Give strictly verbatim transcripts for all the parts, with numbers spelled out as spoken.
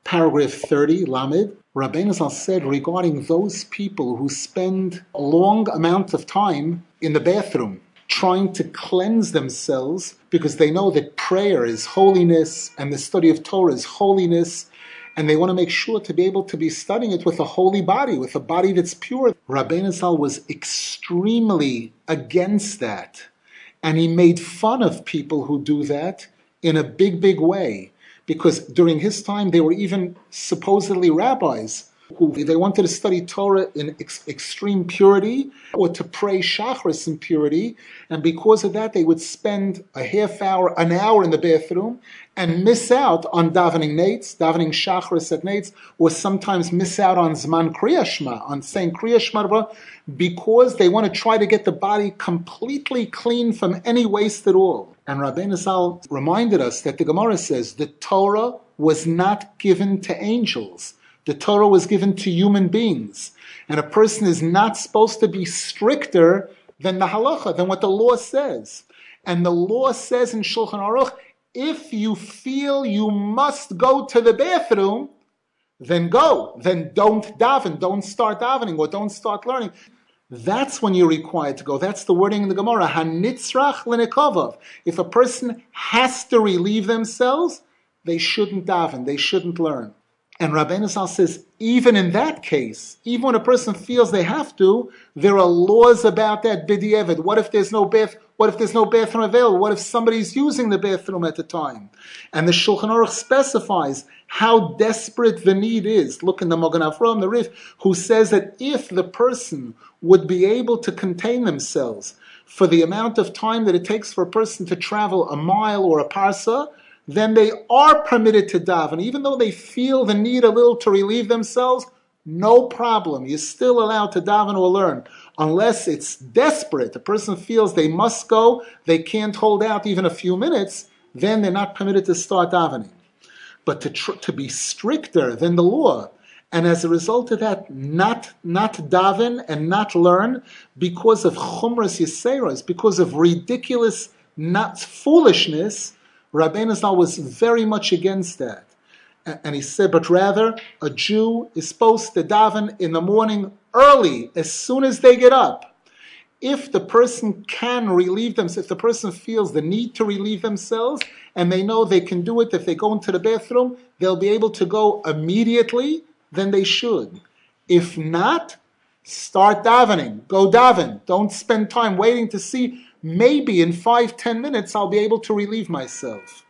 paragraph thirty, Lamed, Rabbeinu Zal said regarding those people who spend a long amount of time in the bathroom trying to cleanse themselves because they know that prayer is holiness and the study of Torah is holiness, and they want to make sure to be able to be studying it with a holy body, with a body that's pure. Rabbeinu Zal was extremely against that, and he made fun of people who do that in a big, big way, because during his time there were even supposedly rabbis who they wanted to study Torah in ex- extreme purity or to pray Shacharis in purity, and because of that they would spend a half hour, an hour in the bathroom and miss out on davening nates, davening Shacharis at nates, or sometimes miss out on Zman Kriya Shema, on saying Kriya Shema, because they want to try to get the body completely clean from any waste at all. And Rabbeinu Zal reminded us that the Gemara says the Torah was not given to angels. The Torah was given to human beings. And a person is not supposed to be stricter than the halacha, than what the law says. And the law says in Shulchan Aruch, if you feel you must go to the bathroom, then go. Then don't daven, don't start davening, or don't start learning. That's when you're required to go. That's the wording in the Gemara. Hanitzrach l'nekovav. If a person has to relieve themselves, they shouldn't daven, they shouldn't learn. And Rabbeinu Zal says, even in that case, even when a person feels they have to, there are laws about that b'di'evet. What if there's no bath? What if there's no bathroom available? What if somebody's using the bathroom at the time? And the Shulchan Aruch specifies how desperate the need is. Look in the Magen Avraham, the Rif, who says that if the person would be able to contain themselves for the amount of time that it takes for a person to travel a mile or a parsa, then they are permitted to daven. Even though they feel the need a little to relieve themselves, no problem. You're still allowed to daven or learn. Unless it's desperate, the person feels they must go, they can't hold out even a few minutes, then they're not permitted to start davening. But to tr- to be stricter than the law, and as a result of that, not, not daven and not learn because of chumras yiseros, because of ridiculous, not foolishness, Rabbeinu Zal was very much against that. And he said, but rather, a Jew is supposed to daven in the morning early, as soon as they get up. If the person can relieve themselves, if the person feels the need to relieve themselves, and they know they can do it if they go into the bathroom, they'll be able to go immediately, then they should. If not, start davening. Go daven. Don't spend time waiting to see, maybe in five, ten minutes I'll be able to relieve myself.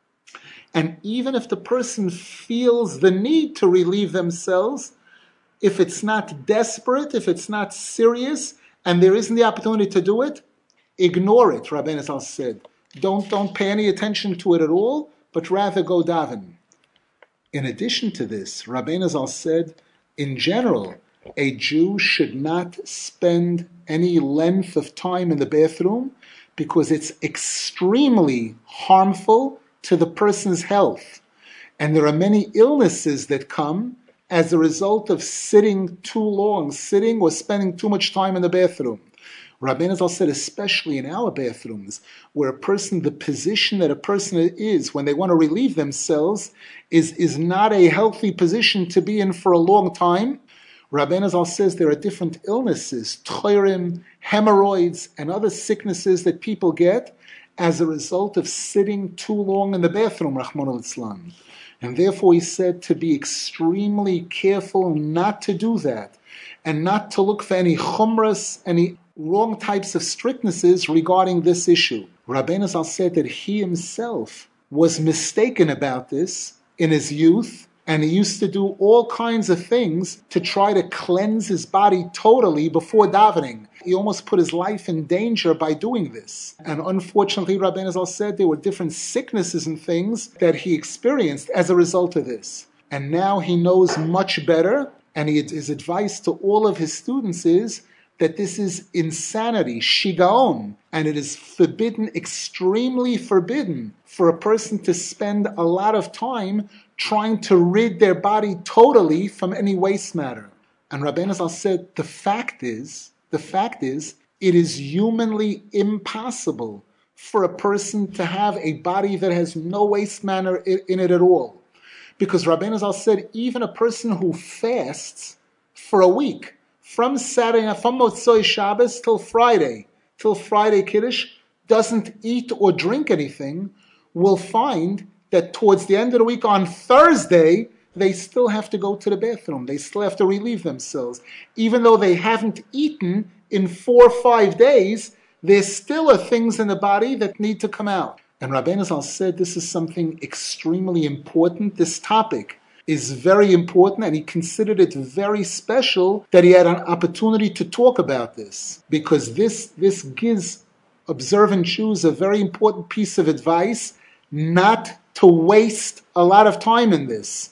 And even if the person feels the need to relieve themselves, if it's not desperate, if it's not serious, and there isn't the opportunity to do it, ignore it, Rabbeinu Zal said. Don't, don't pay any attention to it at all, but rather go daven. In addition to this, Rabbeinu Zal said, in general, a Jew should not spend any length of time in the bathroom because it's extremely harmful to the person's health. And there are many illnesses that come as a result of sitting too long, sitting or spending too much time in the bathroom. Rabbeinu Zal said, especially in our bathrooms, where a person, the position that a person is when they want to relieve themselves is, is not a healthy position to be in for a long time. Rabbeinu Zal says there are different illnesses, tchorim, hemorrhoids, and other sicknesses that people get as a result of sitting too long in the bathroom, Rahman al-Islam. And therefore he said to be extremely careful not to do that, and not to look for any chumras, any wrong types of strictnesses regarding this issue. Rabbeinu Zal said that he himself was mistaken about this in his youth, and he used to do all kinds of things to try to cleanse his body totally before davening. He almost put his life in danger by doing this. And unfortunately, Rabbeinu Zal said there were different sicknesses and things that he experienced as a result of this. And now he knows much better, and he, his advice to all of his students is that this is insanity, shigaon, and it is forbidden, extremely forbidden, for a person to spend a lot of time trying to rid their body totally from any waste matter. And Rabbeinu Zal said, the fact is, the fact is, it is humanly impossible for a person to have a body that has no waste matter in it at all. Because Rabbeinu Zal said, even a person who fasts for a week, from Saturday, from Motzoi Shabbos till Friday, till Friday Kiddush, doesn't eat or drink anything, will find that towards the end of the week on Thursday, they still have to go to the bathroom. They still have to relieve themselves. Even though they haven't eaten in four or five days, there still are things in the body that need to come out. And Rabbeinu Zal said this is something extremely important. This topic is very important, and he considered it very special that he had an opportunity to talk about this, because this, this gives observant Jews a very important piece of advice not to waste a lot of time in this.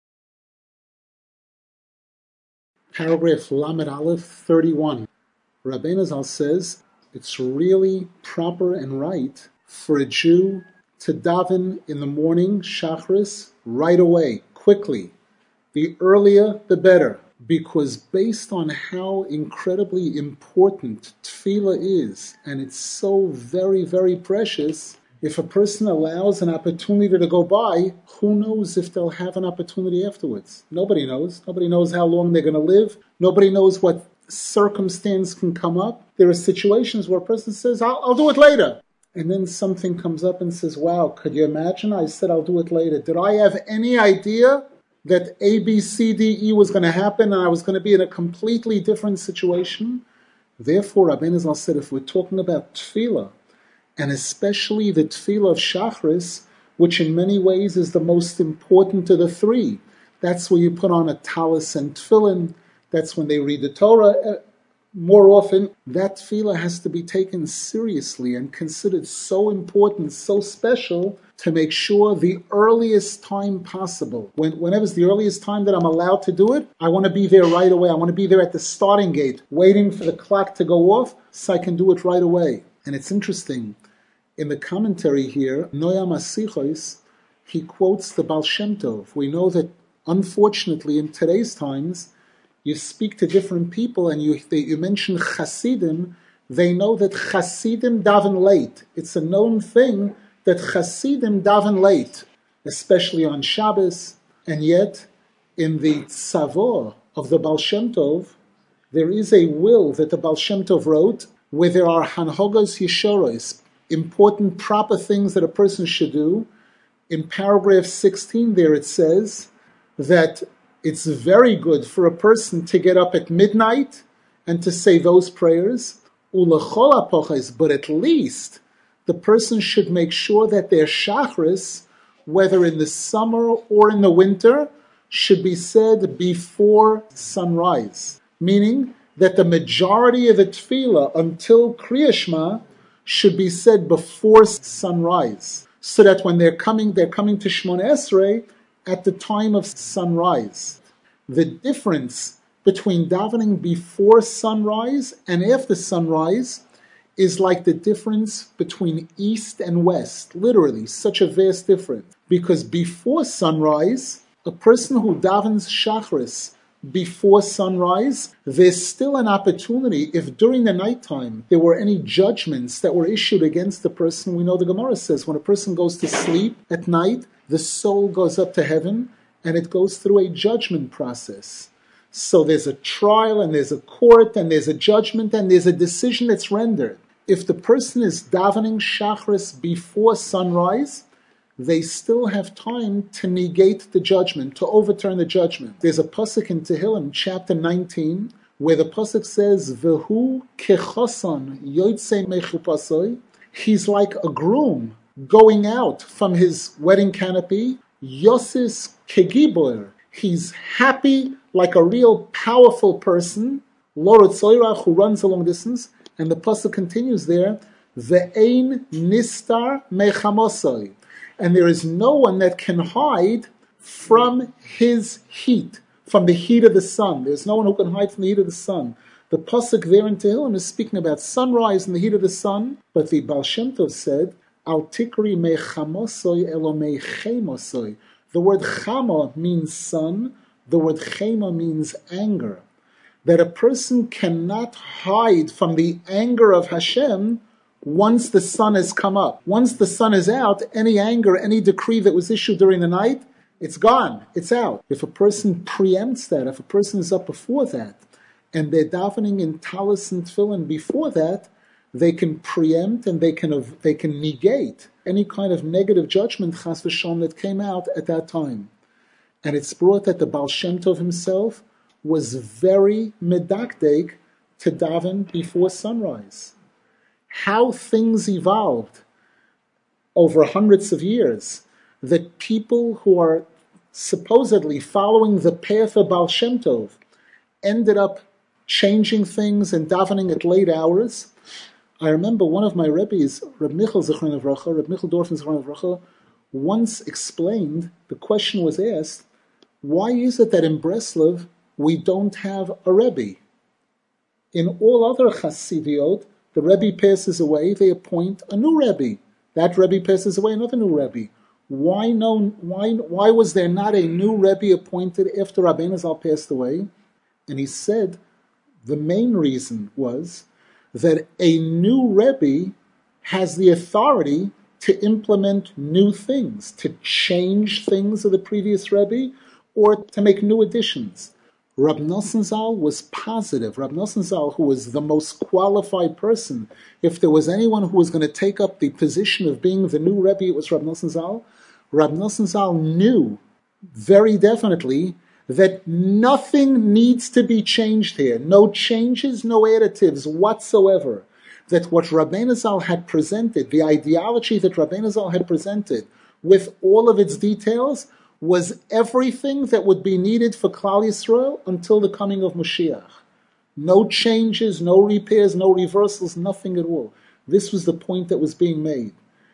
Paragraph Lamed Aleph thirty-one. Rabbeinu Zal says it's really proper and right for a Jew to daven in the morning, Shachris, right away, quickly. The earlier, the better. Because based on how incredibly important tefillah is, and it's so very, very precious, if a person allows an opportunity to go by, who knows if they'll have an opportunity afterwards? Nobody knows. Nobody knows how long they're going to live. Nobody knows what circumstance can come up. There are situations where a person says, I'll, I'll do it later. And then something comes up and says, wow, could you imagine? I said I'll do it later. Did I have any idea that A, B, C, D, E was going to happen and I was going to be in a completely different situation? Therefore, Rabbeinu Zal said, if we're talking about tefillah, and especially the tefillah of Shachris, which in many ways is the most important of the three, that's where you put on a talis and tefillin, that's when they read the Torah. More often, that tefillah has to be taken seriously and considered so important, so special, to make sure the earliest time possible, when, whenever's the earliest time that I'm allowed to do it, I want to be there right away. I want to be there at the starting gate, waiting for the clock to go off so I can do it right away. And it's interesting, in the commentary here, Noam Asichos, he quotes the Baal Shem Tov. We know that, unfortunately, in today's times, you speak to different people and you they, you mention Hasidim, they know that Hasidim daven late. It's a known thing that Hasidim daven late, especially on Shabbos. And yet, in the Tzavor of the Baal Shem Tov, there is a will that the Baal Shem Tov wrote where there are Hanhogos Yeshoros, important proper things that a person should do. In paragraph sixteen there it says that it's very good for a person to get up at midnight and to say those prayers. But at least the person should make sure that their shachris, whether in the summer or in the winter, should be said before sunrise. Meaning that the majority of the tefillah until Kriya Shema should be said before sunrise. So that when they're coming, they're coming to Shemona Esrei at the time of sunrise. The difference between davening before sunrise and after sunrise is like the difference between east and west. Literally, such a vast difference. Because before sunrise, a person who davens Shachris before sunrise, there's still an opportunity. If during the nighttime there were any judgments that were issued against the person, we know the Gemara says when a person goes to sleep at night, the soul goes up to heaven and it goes through a judgment process. So there's a trial and there's a court and there's a judgment and there's a decision that's rendered. If the person is davening Shachris before sunrise, they still have time to negate the judgment, to overturn the judgment. There's a pasuk in Tehillim, chapter nineteen, where the pasuk says, "Vehu kechosan yotzei mechupasoi." He's like a groom going out from his wedding canopy. Yosis kegibor. He's happy like a real powerful person. Lord Tzoirach, who runs a long distance. And the pasuk continues there, "Ve'ein nistar mechamosoi." And there is no one that can hide from his heat, from the heat of the sun. There's no one who can hide from the heat of the sun. The pasuk there in Tehillim is speaking about sunrise and the heat of the sun, but the Baal Shem Tov said, "Al tikri mechamosoi elo mechemosoi." The word chama means sun, the word chema means anger. That a person cannot hide from the anger of Hashem once the sun has come up. Once the sun is out, any anger, any decree that was issued during the night It's gone. It's out. If a person preempts that, if a person is up before that, and they're davening in talis and tefillin before that, they can preempt and they can they can negate any kind of negative judgment, chas v'shalom, that came out at that time. And it's brought that the Baal Shem Tov himself was very medakdek to daven before sunrise. How things evolved over hundreds of years, that people who are supposedly following the path of Baal Shem Tov ended up changing things and davening at late hours. I remember one of my Rebbes, Reb Michal Zichron Livracha, Reb Michal Dorfman Zichron Livracha, once explained, the question was asked, why is it that in Breslov we don't have a Rebbe? In all other Chassidiot, the Rebbe passes away, they appoint a new Rebbe. That Rebbe passes away, another new Rebbe. Why no? Why why was there not a new Rebbe appointed after Rabbeinu Zal passed away? And he said the main reason was that a new Rebbe has the authority to implement new things, to change things of the previous Rebbe, or to make new additions. Rab Nosson Zal was positive. Rab Nosson Zal, who was the most qualified person, if there was anyone who was going to take up the position of being the new Rebbe, it was Rab Nosson Zal. Rab Nosson Zal knew very definitely that nothing needs to be changed here. No changes, no additives whatsoever. That what Rabbeinu Zal had presented, the ideology that Rabbeinu Zal had presented, with all of its details, was everything that would be needed for Klal Yisrael until the coming of Mashiach. No changes, no repairs, no reversals, nothing at all. This was the point that was being made.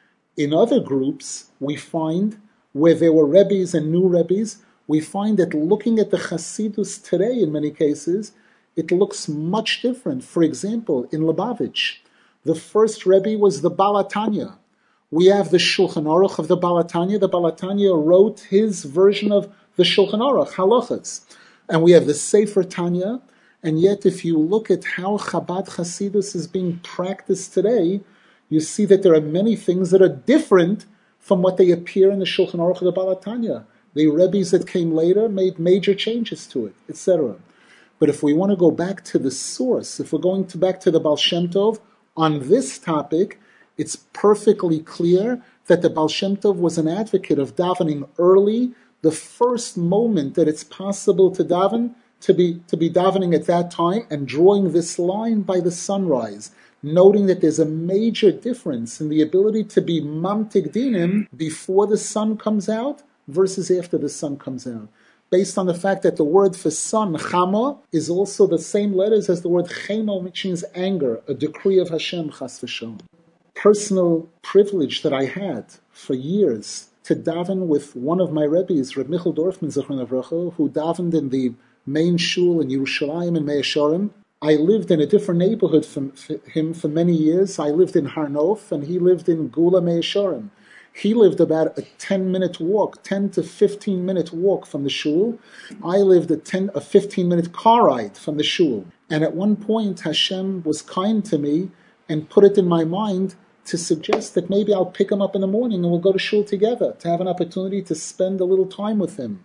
In other groups, we find, where there were Rebbes and new Rebbes, we find that looking at the Chassidus today, in many cases, it looks much different. For example, in Lubavitch, the first Rebbe was the Baal HaTanya. We have the Shulchan Aruch of the Baal HaTanya. The Baal HaTanya wrote his version of the Shulchan Aruch, Halachas. And we have the Sefer Tanya. And yet, if you look at how Chabad Chasidus is being practiced today, you see that there are many things that are different from what they appear in the Shulchan Aruch of the Baal HaTanya. The Rebbes that came later made major changes to it, et cetera. But if we want to go back to the source, if we're going to back to the Baal Shem Tov, on this topic, it's perfectly clear that the Baal Shem Tov was an advocate of davening early, the first moment that it's possible to daven, to be to be davening at that time, and drawing this line by the sunrise, noting that there's a major difference in the ability to be mamtik dinim before the sun comes out versus after the sun comes out, based on the fact that the word for sun, chama, is also the same letters as the word chema, which means anger, a decree of Hashem, chas v'shalom. Personal privilege that I had for years to daven with one of my Rebbes, Reb Michal Dorfman Zichron Livracha, who davened in the main shul in Yerushalayim in Mea Shearim. I lived in a different neighborhood from him for many years. I lived in Har Nof, and he lived in Gula Mea Shearim. He lived about a ten-minute walk, ten to fifteen-minute walk from the shul. I lived a ten, a fifteen-minute car ride from the shul. And at one point, Hashem was kind to me and put it in my mind to suggest that maybe I'll pick him up in the morning and we'll go to shul together, to have an opportunity to spend a little time with him.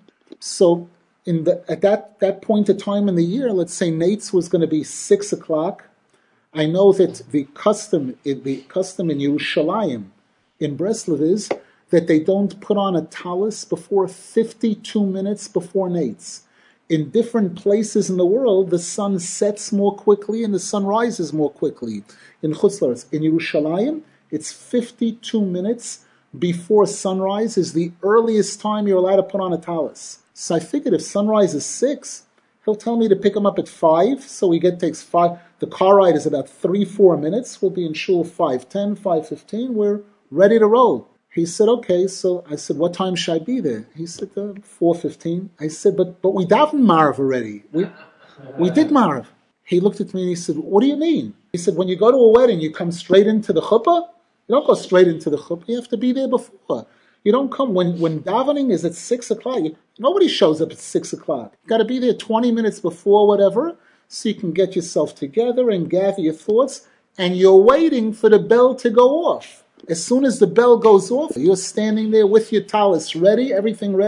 So in the, at that, that point of time in the year, let's say Nate's was going to be six o'clock. I know that the custom, the custom in Yerushalayim, in Breslov, is that they don't put on a talis before fifty-two minutes before Nate's. In different places in the world, the sun sets more quickly and the sun rises more quickly. In Chutz La'aretz, in Yerushalayim, it's fifty-two minutes before sunrise is the earliest time you're allowed to put on a talis. So I figured if sunrise is six, he'll tell me to pick him up at five, so we get takes five. The car ride is about three, four minutes. We'll be in shul five ten, five fifteen. We're ready to roll. He said, okay. So I said, what time should I be there? He said, uh, four fifteen. I said, but but we davened Marav already. We we did Marav. He looked at me and he said, what do you mean? He said, when you go to a wedding, you come straight into the chuppah? You don't go straight into the chuppah. You have to be there before. You don't come, when, when davening is at six o'clock, you, nobody shows up at six o'clock. You got to be there twenty minutes before whatever, so you can get yourself together and gather your thoughts, and you're waiting for the bell to go off. As soon as the bell goes off, you're standing there with your talis ready, everything ready,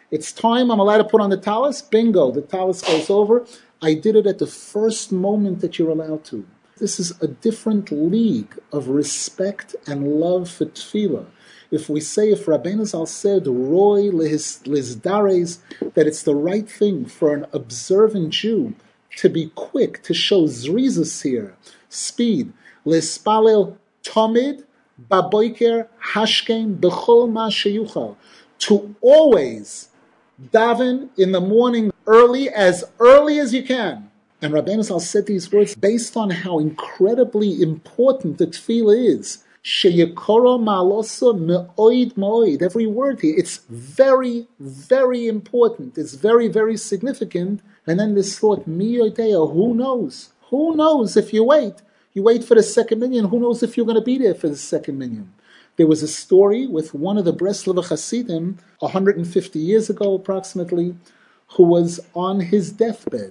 It's time, I'm allowed to put on the talis, bingo, the talis goes over. I did it at the first moment that you're allowed to. This is a different league of respect and love for tefillah. If we say, if Rabbeinu Zal said, Roy lizdares, that it's the right thing for an observant Jew to be quick, to show zrizus here, speed, lispalel tomid, baboiker, hashkem, bechol ma sheyuchal, to always daven in the morning early, as early as you can. And Rabbeinu Zal said these words based on how incredibly important the tefillah is. Sheyekoro ma'aloso me'oid mo'oid. Every word here, it's very, very important. It's very, very significant. And then this thought, mi yodea, who knows? Who knows if you wait? You wait for the second minyan, who knows if you're going to be there for the second minyan? There was a story with one of the Breslover Hasidim, one hundred fifty years ago approximately, who was on his deathbed.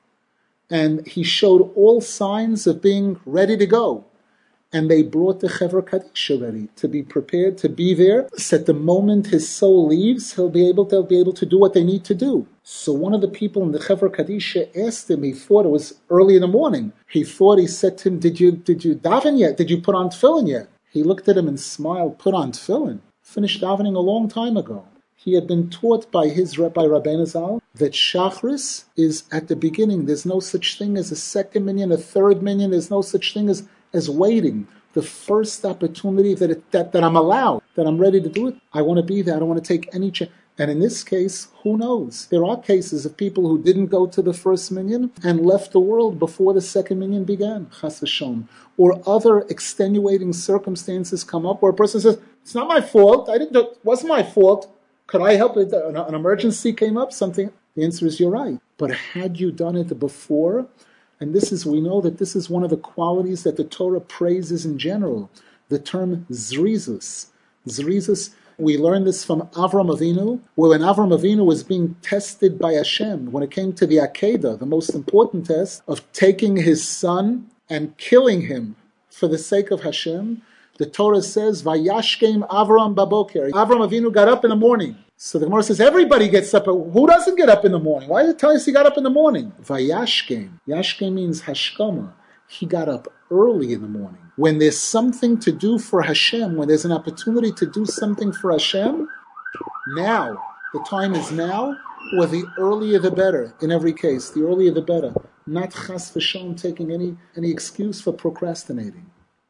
And he showed all signs of being ready to go. And they brought the Chevra Kaddish ready to be prepared to be there. So at the moment his soul leaves, he'll be able to, they'll be able to do what they need to do. So one of the people in the Chevra Kaddish asked him, he thought it was early in the morning. He thought, he said to him, did you, did you daven yet? Did you put on tefillin yet? He looked at him and smiled, put on tefillin. Finished davening a long time ago. He had been taught by his by Rabbeinu Zal that Shachris is at the beginning. There's no such thing as a second minyan, a third minyan. There's no such thing as, as waiting. The first opportunity that, it, that that I'm allowed, that I'm ready to do it, I want to be there. I don't want to take any chance. And in this case, who knows? There are cases of people who didn't go to the first minyan and left the world before the second minyan began, chas v'shalom. Or other extenuating circumstances come up where a person says, it's not my fault. I didn't do, it wasn't my fault. Could I help it? An, an emergency came up, something. The answer is you're right. But had you done it before, and this is, we know that this is one of the qualities that the Torah praises in general, the term zrizus. Zrizus, we learned this from Avram Avinu, where when Avram Avinu was being tested by Hashem, when it came to the Akedah, the most important test of taking his son and killing him for the sake of Hashem, the Torah says, Vayashkem Avram baboker. Avram Avinu got up in the morning. So the Gemara says, everybody gets up. Who doesn't get up in the morning? Why does it tell us he got up in the morning? Vayashkem. Yashkem means hashkama. He got up early in the morning. When there's something to do for Hashem, when there's an opportunity to do something for Hashem, now. The time is now, or the earlier the better, in every case. The earlier the better. Not chas v'shalom taking any, any excuse for procrastinating.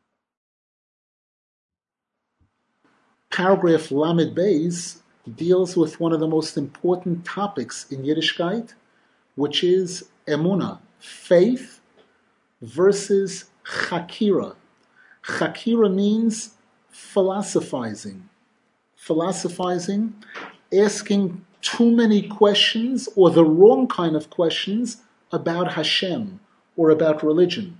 Paragraph Lamed Beis deals with one of the most important topics in Yiddishkeit, which is emunah, faith versus chakira. Chakira means philosophizing. Philosophizing, asking too many questions or the wrong kind of questions about Hashem or about religion.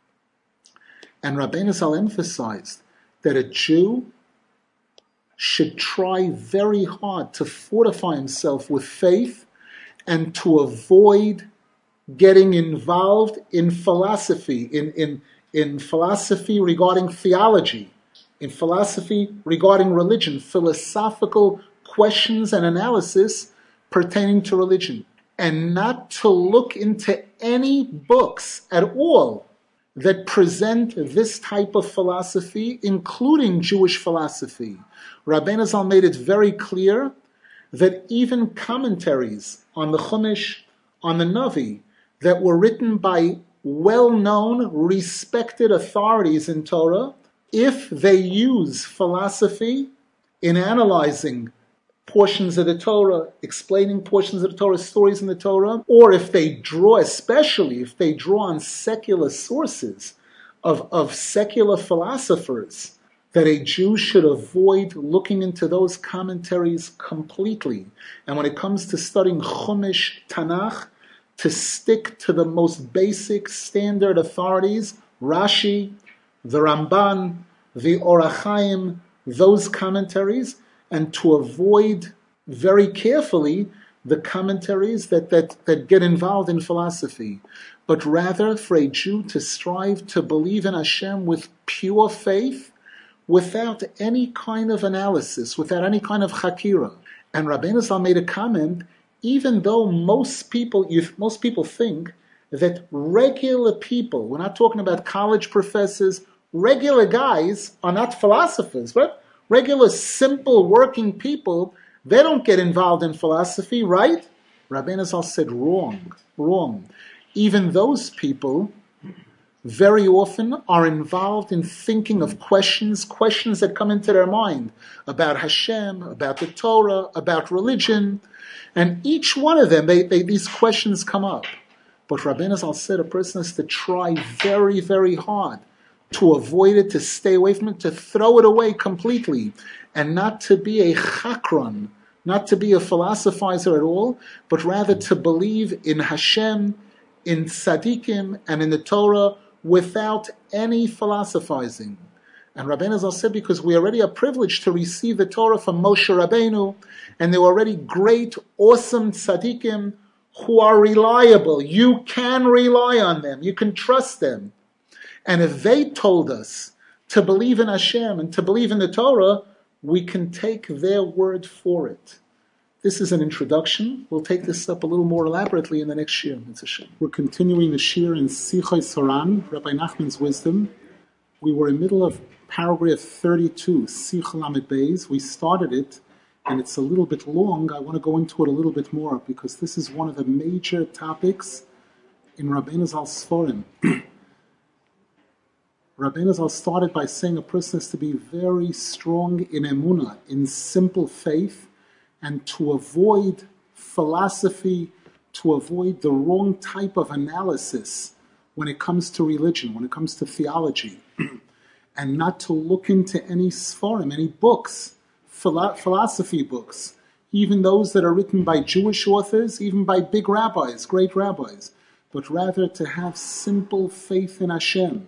And Rabbeinu Zal emphasized that a Jew should try very hard to fortify himself with faith and to avoid getting involved in philosophy, in, in, in philosophy regarding theology, in philosophy regarding religion, philosophical questions and analysis pertaining to religion, and not to look into any books at all that present this type of philosophy, including Jewish philosophy. Rabbeinu Zal made it very clear that even commentaries on the Chumash, on the Navi, that were written by well-known, respected authorities in Torah, if they use philosophy in analyzing portions of the Torah, explaining portions of the Torah, stories in the Torah, or if they draw, especially if they draw on secular sources of, of secular philosophers, that a Jew should avoid looking into those commentaries completely. And when it comes to studying Chumash, Tanakh, to stick to the most basic standard authorities, Rashi, the Ramban, the Or HaChaim, those commentaries, and to avoid very carefully the commentaries that, that, that get involved in philosophy, but rather for a Jew to strive to believe in Hashem with pure faith, without any kind of analysis, without any kind of chakira. And Rabbeinu Zal made a comment, even though most people, you, most people think that regular people, we're not talking about college professors, regular guys are not philosophers, right? Regular, simple, working people, they don't get involved in philosophy, right? Rabbeinu Zal said, wrong, wrong. Even those people very often are involved in thinking of questions, questions that come into their mind about Hashem, about the Torah, about religion, and each one of them, they, they, these questions come up. But Rabbeinu Zal said a person has to try very, very hard to avoid it, to stay away from it, to throw it away completely, and not to be a chakran, not to be a philosophizer at all, but rather to believe in Hashem, in tzaddikim, and in the Torah without any philosophizing. And Rabbeinu Zal said, because we already are privileged to receive the Torah from Moshe Rabbeinu, and there were already great, awesome tzaddikim who are reliable. You can rely on them. You can trust them. And if they told us to believe in Hashem and to believe in the Torah, we can take their word for it. This is an introduction. We'll take this up a little more elaborately in the next shir. We're continuing the shir in Sichos Haran, Rabbi Nachman's wisdom. We were in the middle of paragraph thirty-two, Sich Lamed Beis. We started it, and it's a little bit long. I want to go into it a little bit more, because this is one of the major topics in Rabbeinu Zal's Sforim. Rabbeinu Zal started by saying a person has to be very strong in emunah, in simple faith, and to avoid philosophy, to avoid the wrong type of analysis when it comes to religion, when it comes to theology, and not to look into any sforim, any books, philo- philosophy books, even those that are written by Jewish authors, even by big rabbis, great rabbis, but rather to have simple faith in Hashem.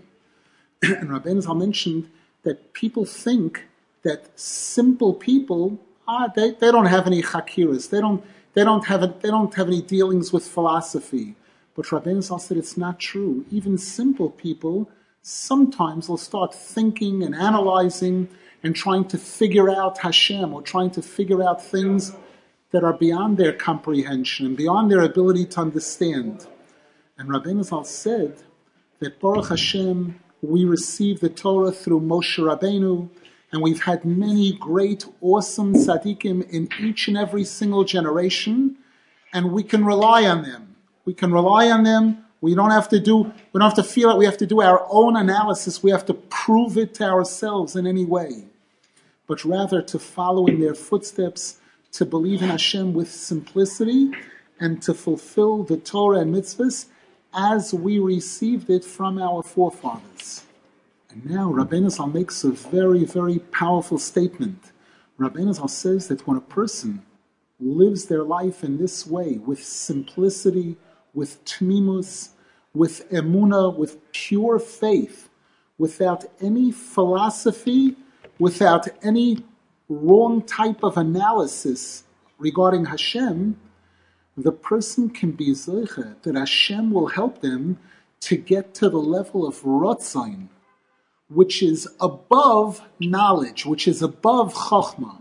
And Rabbeinu Zal mentioned that people think that simple people, ah, they, they don't have any chakiras, they don't they don't have a, they don't have any dealings with philosophy. But Rabbeinu Zal said it's not true. Even simple people sometimes will start thinking and analyzing and trying to figure out Hashem, or trying to figure out things that are beyond their comprehension and beyond their ability to understand. And Rabbeinu Zal said that Baruch Hashem, we received the Torah through Moshe Rabbeinu, and we've had many great, awesome tzaddikim in each and every single generation, and we can rely on them. We can rely on them. We don't have to do, we don't have to feel like we have to do our own analysis. We have to prove it to ourselves in any way, but rather to follow in their footsteps, to believe in Hashem with simplicity, and to fulfill the Torah and mitzvahs as we received it from our forefathers. And now Rabbeinu Zal makes a very, very powerful statement. Rabbeinu Zal says that when a person lives their life in this way, with simplicity, with tmimus, with emunah, with pure faith, without any philosophy, without any wrong type of analysis regarding Hashem, the person can be zeicha that Hashem will help them to get to the level of rotzain, which is above knowledge, which is above chachma.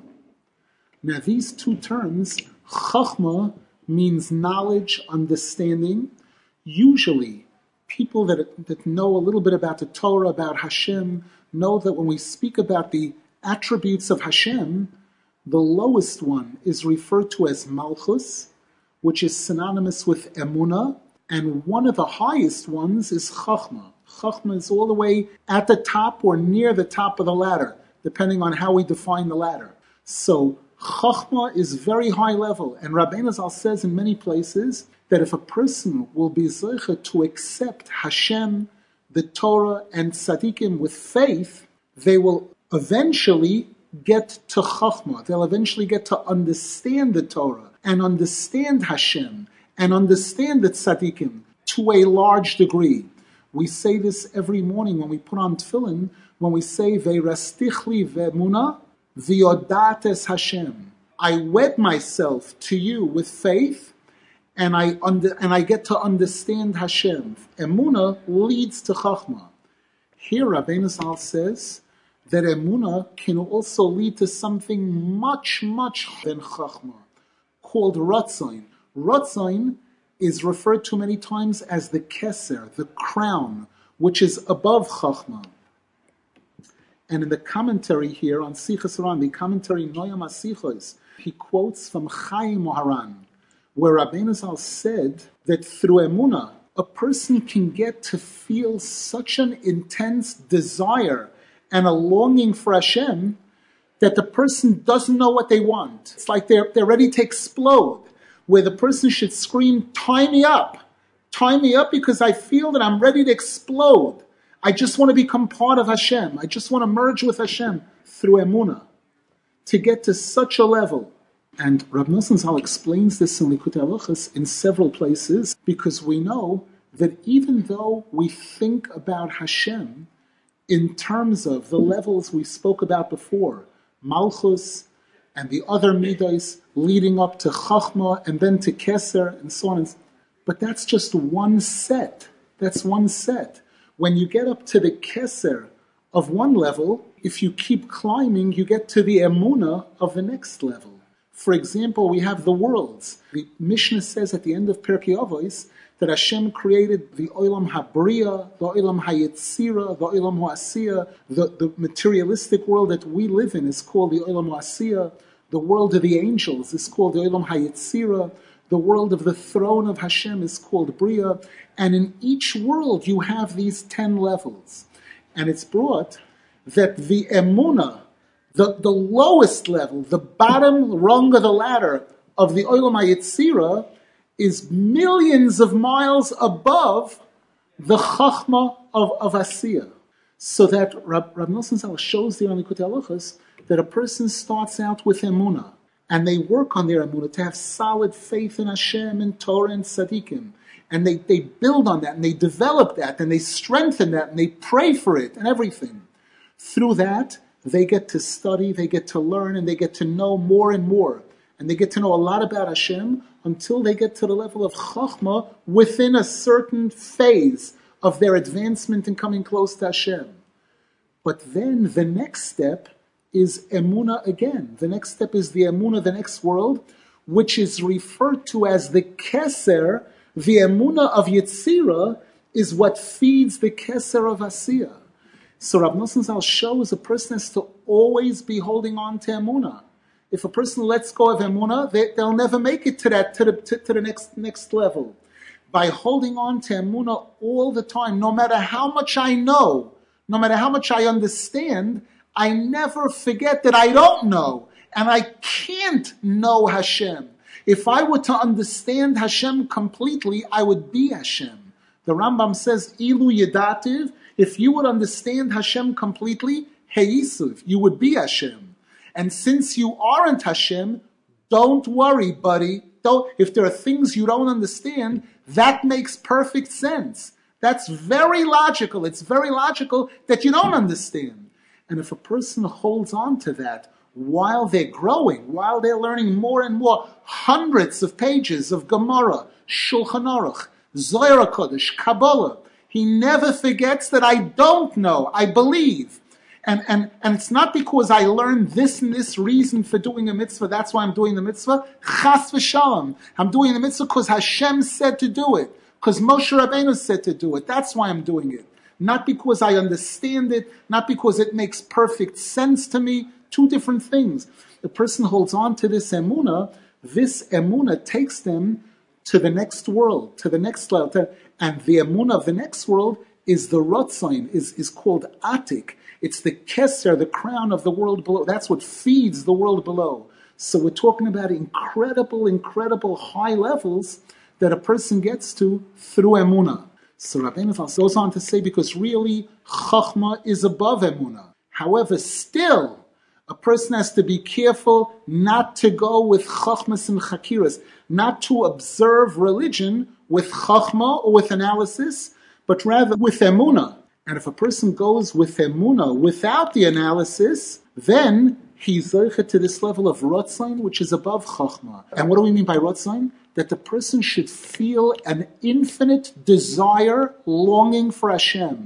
Now these two terms, chachma means knowledge, understanding. Usually, people that, that know a little bit about the Torah, about Hashem, know that when we speak about the attributes of Hashem, the lowest one is referred to as Malchus, which is synonymous with Emunah, and one of the highest ones is Chachma. Chachma is all the way at the top or near the top of the ladder, depending on how we define the ladder. So Chachma is very high level, and Rabbeinu Zal says in many places that if a person will be zeicha to accept Hashem, the Torah, and tzaddikim with faith, they will eventually get to Chachma. They'll eventually get to understand the Torah and understand Hashem and understand the tzaddikim to a large degree. We say this every morning when we put on tefillin, when we say Ve'rastichli ve'emunah v'yodates Hashem. I wed myself to you with faith, and I under, and I get to understand Hashem. Emunah leads to Chachma. Here Rabbeinu Zal says that emunah can also lead to something much, much than chachma, called ratzain. Ratzain is referred to many times as the keser, the crown, which is above chachma. And in the commentary here on Sichas Ran, the commentary Noyam HaSichos, he quotes from Chaim Moharan, where Rabbeinu Zal said that through emunah, a person can get to feel such an intense desire and a longing for Hashem that the person doesn't know what they want. It's like they're, they're ready to explode, where the person should scream, tie me up. Tie me up because I feel that I'm ready to explode. I just want to become part of Hashem. I just want to merge with Hashem through emunah, to get to such a level. And Rav Nosson Zal explains this in Likutei Halachos in several places, because we know that even though we think about Hashem in terms of the levels we spoke about before, Malchus and the other midos leading up to Chachma and then to Keser and so on, and so on, but that's just one set. That's one set. When you get up to the Keser of one level, if you keep climbing, you get to the Emunah of the next level. For example, we have the worlds. The Mishnah says at the end of Pirkei Avos that Hashem created the Olam HaBriya, the Olam HaYetzira, the Olam HaAsiya. The, the materialistic world that we live in is called the Olam HaAsiya. The world of the angels is called the Olam HaYetzira. The world of the throne of Hashem is called Bria. And in each world you have these ten levels. And it's brought that the Emunah, the, the lowest level, the bottom rung of the ladder of the Olam HaYetzira, is millions of miles above the Chachma of, of Asiya. So that Rab, Rab Nosson Zal shows there on Likutei Halachos that a person starts out with Emunah, and they work on their emunah to have solid faith in Hashem and Torah and Tzaddikim. And they, they build on that, and they develop that, and they strengthen that, and they pray for it, and everything. Through that, they get to study, they get to learn, and they get to know more and more. And they get to know a lot about Hashem until they get to the level of Chachma within a certain phase of their advancement and coming close to Hashem. But then the next step is Emunah again. The next step is the Emunah, the next world, which is referred to as the Keser. The Emunah of Yetzirah is what feeds the Keser of Asiya. So Rav Nosson Zal shows a person has to always be holding on to Emunah. If a person lets go of Emunah, they, they'll never make it to that to the, to, to the next next level. By holding on to Emunah all the time, no matter how much I know, no matter how much I understand, I never forget that I don't know, and I can't know Hashem. If I were to understand Hashem completely, I would be Hashem. The Rambam says, Ilu Yedativ, if you would understand Hashem completely, Heisuv, you would be Hashem. And since you aren't Hashem, don't worry, buddy. Don't, if there are things you don't understand, that makes perfect sense. That's very logical. It's very logical that you don't understand. And if a person holds on to that while they're growing, while they're learning more and more, hundreds of pages of Gemara, Shulchan Aruch, Zohar HaKodesh, Kabbalah, he never forgets that I don't know, I believe. And, and, and it's not because I learned this and this reason for doing a mitzvah, that's why I'm doing the mitzvah. Chas v'shalom. I'm doing the mitzvah because Hashem said to do it, because Moshe Rabbeinu said to do it. That's why I'm doing it. Not because I understand it, not because it makes perfect sense to me. Two different things. The person holds on to this emunah, this emunah takes them to the next world, to the next level. And the emunah of the next world is the rotzain, is, is called atik. It's the keser, the crown of the world below. That's what feeds the world below. So we're talking about incredible, incredible high levels that a person gets to through emunah. So Rabbeinu goes on to say, because really, Chachma is above Emunah. However, still, a person has to be careful not to go with Chachmas and Chakiras, not to observe religion with Chachma or with analysis, but rather with Emunah. And if a person goes with Emunah without the analysis, then he's zoche to this level of Rotzain, which is above Chachma. And what do we mean by Rotzain? That the person should feel an infinite desire, longing for Hashem.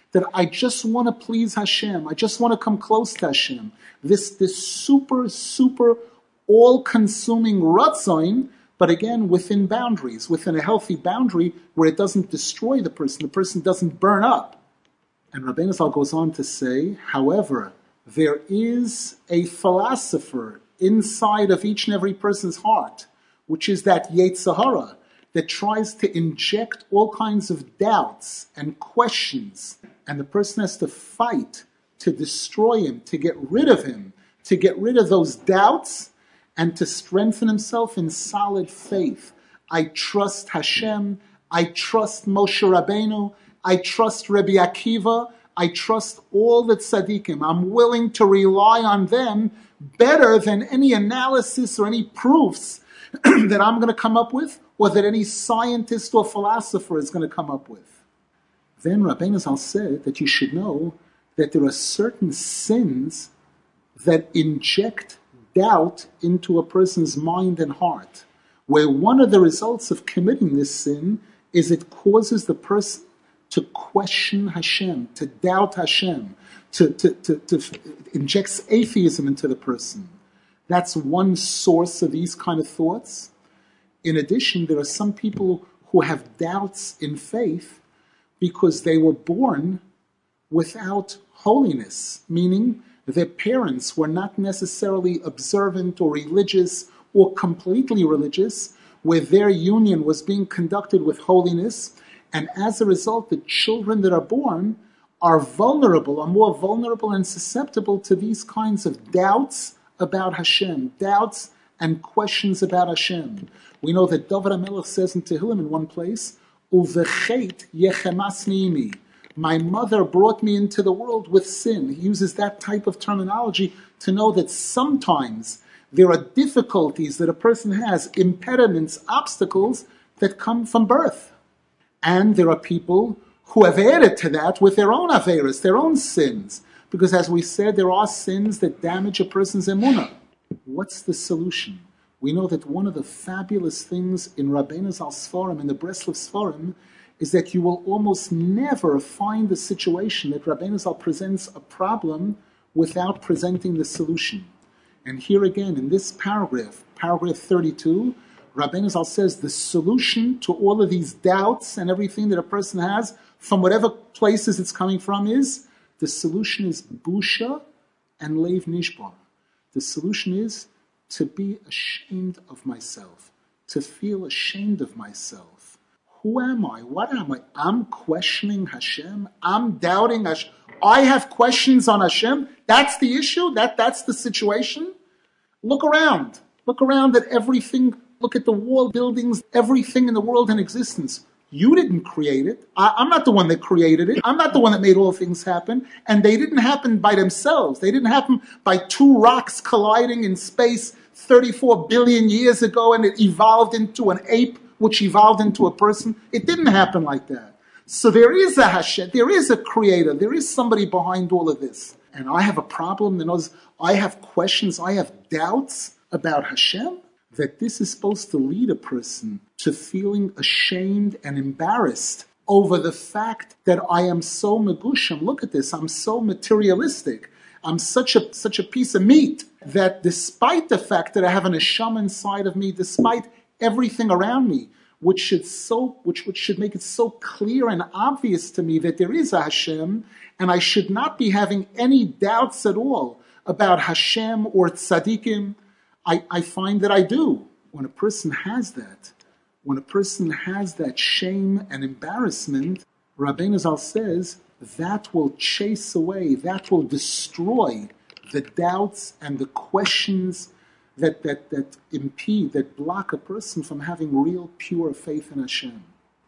that I just want to please Hashem. I just want to come close to Hashem. This, this super, super all-consuming ratzon, but again, within boundaries, within a healthy boundary where it doesn't destroy the person, the person doesn't burn up. And Rabbeinu Zal goes on to say, however, there is a philosopher inside of each and every person's heart, which is that Yetzer Hara, that tries to inject all kinds of doubts and questions, and the person has to fight to destroy him, to get rid of him, to get rid of those doubts, and to strengthen himself in solid faith. I trust Hashem, I trust Moshe Rabbeinu, I trust Rabbi Akiva, I trust all the tzaddikim. I'm willing to rely on them better than any analysis or any proofs that I'm going to come up with, or that any scientist or philosopher is going to come up with. Then Rabbeinu Zal said that you should know that there are certain sins that inject doubt into a person's mind and heart, where one of the results of committing this sin is it causes the person to question Hashem, to doubt Hashem, to, to, to, to injects atheism into the person. That's one source of these kind of thoughts. In addition, there are some people who have doubts in faith because they were born without holiness, meaning their parents were not necessarily observant or religious or completely religious, where their union was being conducted with holiness, and as a result, the children that are born are vulnerable, are more vulnerable and susceptible to these kinds of doubts about Hashem, doubts and questions about Hashem. We know that David HaMelech says in Tehillim in one place, Uvechet yechemasni imi. My mother brought me into the world with sin. He uses that type of terminology to know that sometimes there are difficulties that a person has, impediments, obstacles that come from birth. And there are people who have added to that with their own averas, their own sins. Because as we said, there are sins that damage a person's emunah. What's the solution? We know that one of the fabulous things in Rabbeinu Zal Sfarim, in the Breslov Sfarim, is that you will almost never find a situation that Rabbeinu Zal presents a problem without presenting the solution. And here again, in this paragraph, paragraph thirty-two, Rabbeinu Zal says the solution to all of these doubts and everything that a person has, from whatever places it's coming from, is the solution is busha and leiv nishbar. The solution is to be ashamed of myself, to feel ashamed of myself. Who am I? What am I? I'm questioning Hashem. I'm doubting Hashem. I have questions on Hashem. That's the issue? That, that's the situation? Look around. Look around at everything. Look at the wall buildings, everything in the world in existence. You didn't create it. I, I'm not the one that created it. I'm not the one that made all things happen. And they didn't happen by themselves. They didn't happen by two rocks colliding in space thirty-four billion years ago and it evolved into an ape, which evolved into a person. It didn't happen like that. So there is a Hashem, there is a creator, there is somebody behind all of this. And I have a problem, and I have questions, I have doubts about Hashem, that this is supposed to lead a person to feeling ashamed and embarrassed over the fact that I am so megusham. Look at this, I'm so materialistic. I'm such a such a piece of meat that despite the fact that I have an neshama inside of me, despite everything around me, which should so which, which should make it so clear and obvious to me that there is a Hashem, and I should not be having any doubts at all about Hashem or tzaddikim, I, I find that I do. When a person has that, when a person has that shame and embarrassment, Rabbeinu Zal says, that will chase away, that will destroy the doubts and the questions that, that, that impede, that block a person from having real pure faith in Hashem.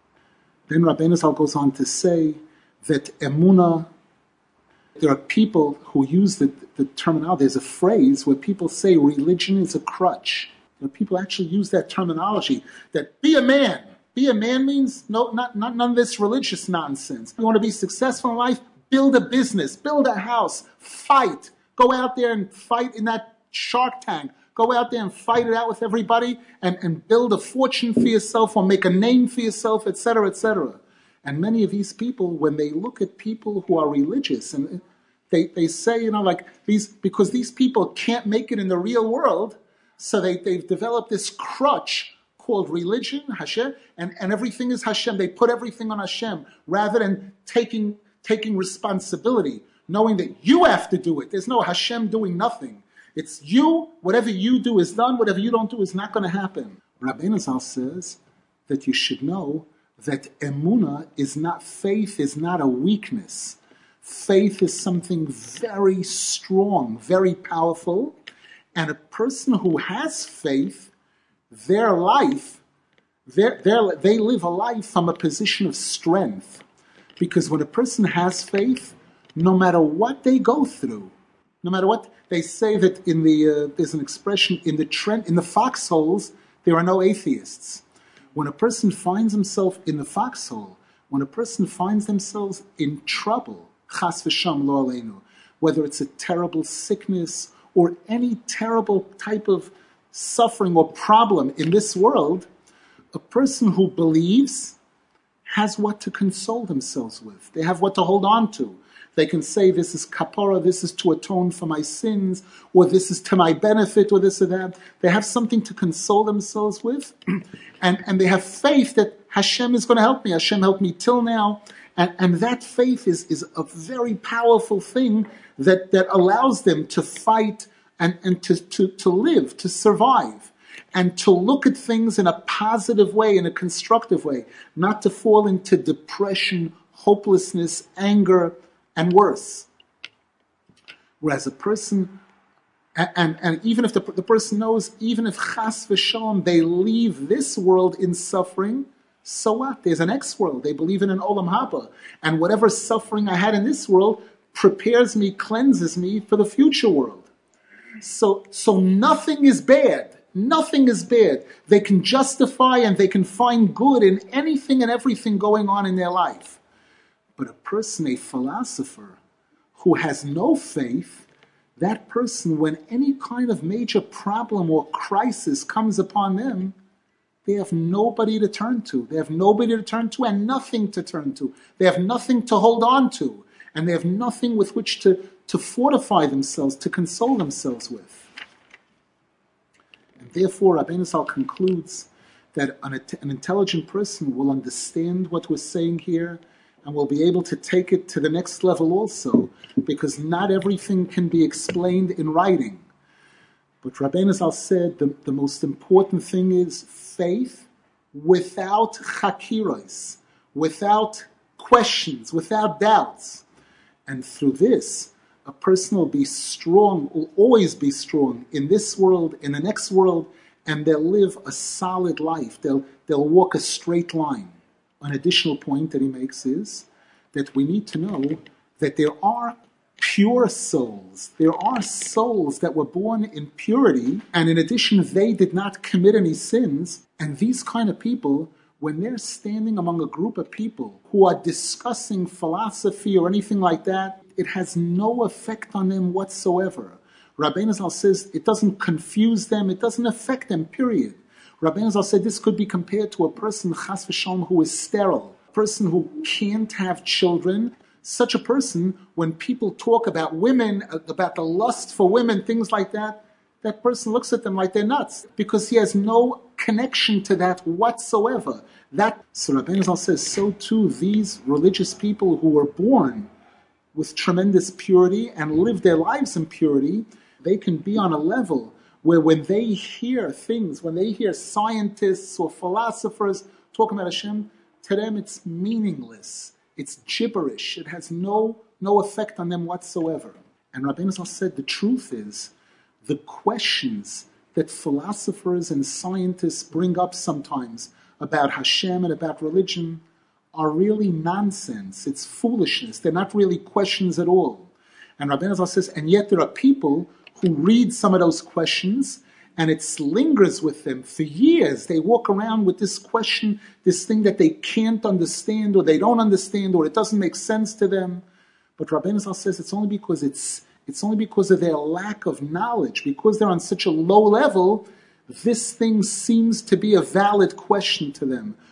Then Rabbeinu Zal goes on to say that emunah, there are people who use the, the terminology, there's a phrase where people say religion is a crutch. There are people actually use that terminology, that be a man. Be a man means no, not, not none of this religious nonsense. You want to be successful in life? Build a business, build a house, fight. Go out there and fight in that Shark Tank. Go out there and fight it out with everybody and, and build a fortune for yourself or make a name for yourself, et cetera, et cetera. And many of these people, when they look at people who are religious, and they, they say, you know, like these, because these people can't make it in the real world, so they, they've developed this crutch called religion, Hashem, and, and everything is Hashem. They put everything on Hashem rather than taking taking responsibility, knowing that you have to do it. There's no Hashem doing nothing. It's you, whatever you do is done, whatever you don't do is not going to happen. Rabbeinu Zal says that you should know that emunah is not, faith is not a weakness. Faith is something very strong, very powerful, and a person who has faith, their life, their, their, they live a life from a position of strength. Because when a person has faith, no matter what they go through, no matter what, they say that in the, uh, there's an expression, in the trend, in the foxholes, there are no atheists. When a person finds himself in the foxhole, when a person finds themselves in trouble, chas v'sham lo aleinu, whether it's a terrible sickness or any terrible type of suffering or problem in this world, a person who believes has what to console themselves with. They have what to hold on to. They can say, this is kapara, this is to atone for my sins, or this is to my benefit, or this or that. They have something to console themselves with, and, and they have faith that Hashem is going to help me. Hashem helped me till now. And, and that faith is, is a very powerful thing that, that allows them to fight and, and to, to, to live, to survive. And to look at things in a positive way, in a constructive way, not to fall into depression, hopelessness, anger, and worse. Whereas a person, and, and, and even if the, the person knows, even if chas v'shalom, they leave this world in suffering, so what? There's an next world. They believe in an olam haba. And whatever suffering I had in this world prepares me, cleanses me for the future world. So, so nothing is bad. Nothing is bad. They can justify and they can find good in anything and everything going on in their life. But a person, a philosopher, who has no faith, that person, when any kind of major problem or crisis comes upon them, they have nobody to turn to. They have nobody to turn to and nothing to turn to. They have nothing to hold on to. And they have nothing with which to, to fortify themselves, to console themselves with. And therefore, Rabbeinu Zal concludes that an, an intelligent person will understand what we're saying here and will be able to take it to the next level also, because not everything can be explained in writing. But Rabbeinu Zal said the, the most important thing is faith without chakiros, without questions, without doubts. And through this, a person will be strong, will always be strong in this world, in the next world, and they'll live a solid life. They'll, they'll walk a straight line. An additional point that he makes is that we need to know that there are pure souls. There are souls that were born in purity, and in addition, they did not commit any sins. And these kind of people, when they're standing among a group of people who are discussing philosophy or anything like that, it has no effect on them whatsoever. Rabbeinu Zal says it doesn't confuse them, it doesn't affect them, period. Rabbeinu Zal said this could be compared to a person, chas v'shalom, who is sterile, a person who can't have children. Such a person, when people talk about women, about the lust for women, things like that, that person looks at them like they're nuts, because he has no connection to that whatsoever. That, so Rabbeinu Zal says, so too these religious people who were born with tremendous purity and live their lives in purity, they can be on a level where when they hear things, when they hear scientists or philosophers talking about Hashem, to them it's meaningless. It's gibberish. It has no, no effect on them whatsoever. And Rabbeinu Zal said the truth is, the questions that philosophers and scientists bring up sometimes about Hashem and about religion are really nonsense. It's foolishness. They're not really questions at all. And Rabbeinu Zal says, and yet there are people who read some of those questions and it lingers with them for years. They walk around with this question, this thing that they can't understand or they don't understand or it doesn't make sense to them. But Rabbeinu Zal says it's only because it's it's only because of their lack of knowledge, because they're on such a low level, this thing seems to be a valid question to them.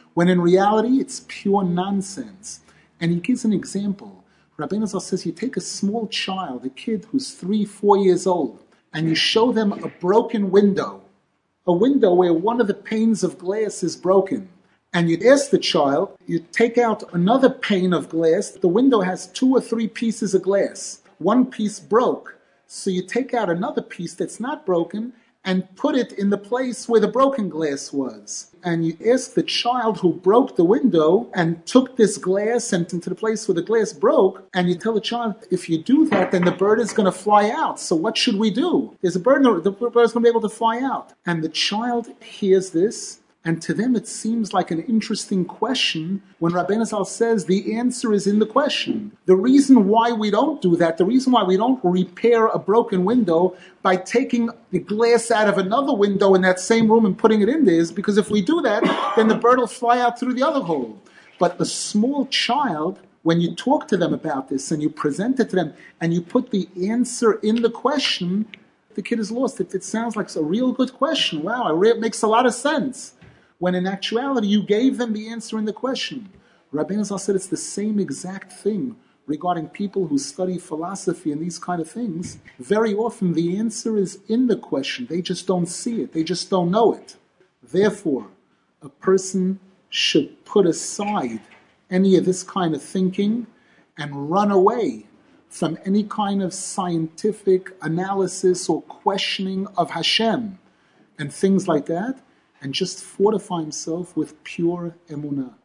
when in reality it's pure nonsense. And he gives an example. Rabbeinu Zal says you take a small child, a kid who's three, four years old, and you show them a broken window, a window where one of the panes of glass is broken. And you ask the child, you take out another pane of glass, the window has two or three pieces of glass. One piece broke. So you take out another piece that's not broken and put it in the place where the broken glass was. And you ask the child who broke the window and took this glass and into the place where the glass broke, and you tell the child, if you do that, then the bird is going to fly out. So what should we do? There's a bird, the bird is going to be able to fly out. And the child hears this, and to them it seems like an interesting question when Rabbeinu Zal says the answer is in the question. The reason why we don't do that, the reason why we don't repair a broken window by taking the glass out of another window in that same room and putting it in there is because if we do that, then the bird will fly out through the other hole. But a small child, when you talk to them about this and you present it to them and you put the answer in the question, the kid is lost. It, it sounds like a real good question. Wow, it makes a lot of sense. When in actuality, you gave them the answer in the question. Rabbeinu Zal said it's the same exact thing regarding people who study philosophy and these kind of things. Very often the answer is in the question. They just don't see it. They just don't know it. Therefore, a person should put aside any of this kind of thinking and run away from any kind of scientific analysis or questioning of Hashem and things like that, and just fortify himself with pure emunah.